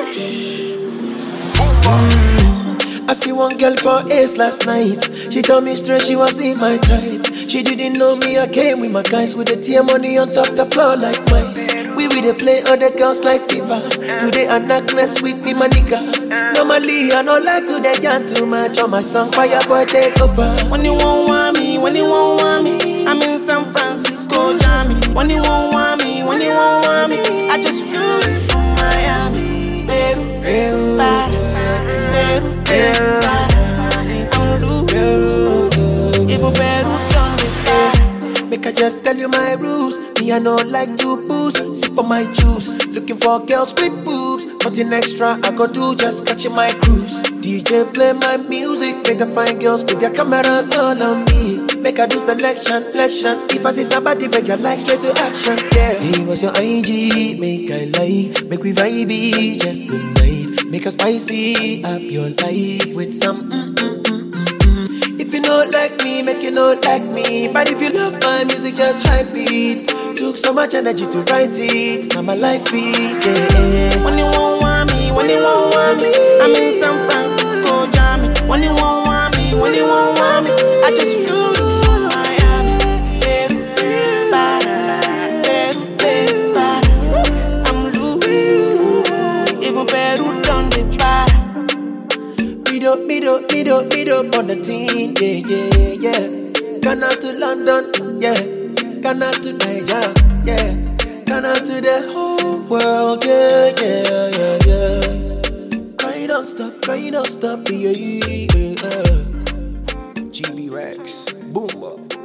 I see one girl for Ace last night. She told me straight she was in my type. She didn't know me, I came with my guys with the tear money on top the floor like mice. We dey play other girls like FIFA. Today I knock next week be my nigga. Normally I don't like to get jam too much on my song. Fire boy take over. When you won't want me, when you won't want me, I'm in San Francisco, Miami. When you won't want me, when you won't want me, I just flew in from Miami. Peru, Peru, Peru, Peru, I'm loose. Even Peru done me bad. Make I just tell you my rules. Me I don't like to booze. Sip on my juice. Looking for girls with boobs. Nothing extra I go do, just catching my cruise. DJ play my music. Make them find girls with their cameras all on me. Make I do selection. If I see somebody make your like straight to action. Yeah. Hey, what's your IG? Make I like. Make we vibe just tonight. Make us spicy up your life with some If you don't like me, make you not like me. But if you love my music, just hype it. Took so much energy to write it. Now my life is, yeah. When you won't want me, when you won't want me, I'm in San Francisco, Miami. When you won't want me, when you won't want me, I just flew in from Miami. Peru, Peru, Peru, I'm loose. Even Peru done the bad. Me do on the team, yeah. Ghana to London, yeah. Ghana to Nigeria, yeah. Ghana to the whole world, yeah. Cry don't stop, yeah. GB Rex, boom.